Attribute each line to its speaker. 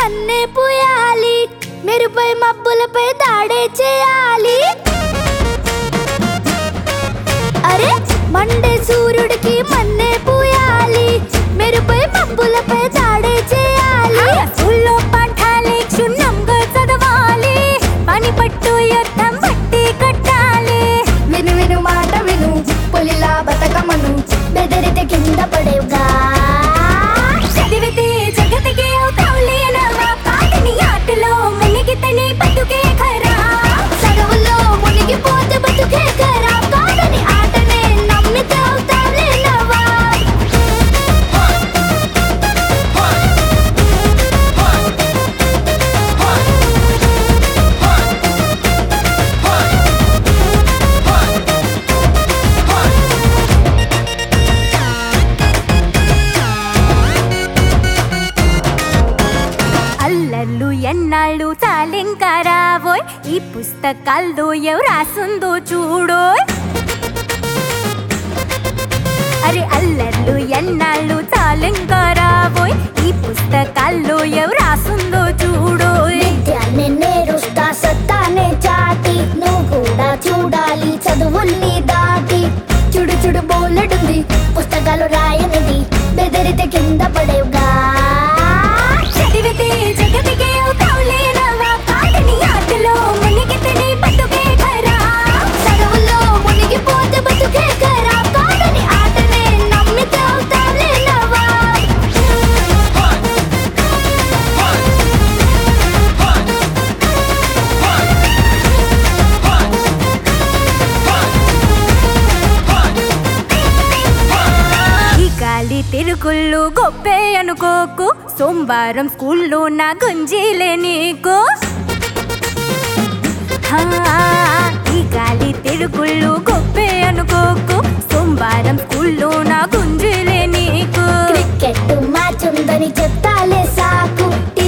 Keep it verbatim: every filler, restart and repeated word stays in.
Speaker 1: మన్నే పూయాలి, మెరుపై మబ్బులపై దాడే చేయాలి. అరే మండే సూర్యుడికి మన్నే పూయాలి, మెరుపై మబ్బులపై దాడే చేయాలి.
Speaker 2: స్కూల్లో పాఠాలే క్షుణ్ణంగా చదవాలి, పని పట్టు యుద్ధం బట్టి కట్టాలి.
Speaker 1: విను విను మాట విను, పులిలా బతకమను, బెదిరితే కింద పడేవుగా.
Speaker 2: చదివితే జగతికి అవుతావులేనవా, కాదని ఆటలో మునిగితే నీ బతుకే ఖరా.
Speaker 1: చదువులో మునిగిపోతే బతుకే కరా, కాదని ఆటనే నమ్మితే అవుతావులేనవా.
Speaker 2: అల్లర్లు ఎన్నాళ్ళు చాలింకా రావోయ్, ఈ పుస్తకాల్లో ఎవ రాసుందో చూడోయ్. అరే అల్లర్లు ఎన్నాళ్ళు చాలింకా రావోయ్, ఈ పుస్తకాల్లో ఎవ రాసుందో చూడోయ్.
Speaker 1: విద్యాన్ని నేరుస్తా సత్తానే చాటి, నువ్వు కూడా చూడాలి చదువుల్ని దాటి. చుడు చుడు బోలెడుంది పుస్తకాలు రాయనిది, బెదిరితే కింద పడేవుగా.
Speaker 2: చదివితే జగతికే అవుతావులేనవా, కాదని ఆటలో మునిగితే నీ బతుకే ఖరా.
Speaker 1: చదువులో మునిగిపోతే బతుకే కరా, కాదని ఆటనే నమ్మితే అవుతావులేనవా.
Speaker 2: ఈ గాలి తిరుగుళ్ళు గొప్పే అనుకోకు, సోమవారం స్కూల్లో నా గుంజీలే నీకు. హా, ఈ గాలి తిరుగుళ్ళు గొప్పే అనుకోకు, సోమవారం స్కూల్లో నా గుంజీలే నీకు.
Speaker 1: క్రికెట్ మ్యాచ్ ఉందని చెప్తాలే సాకు,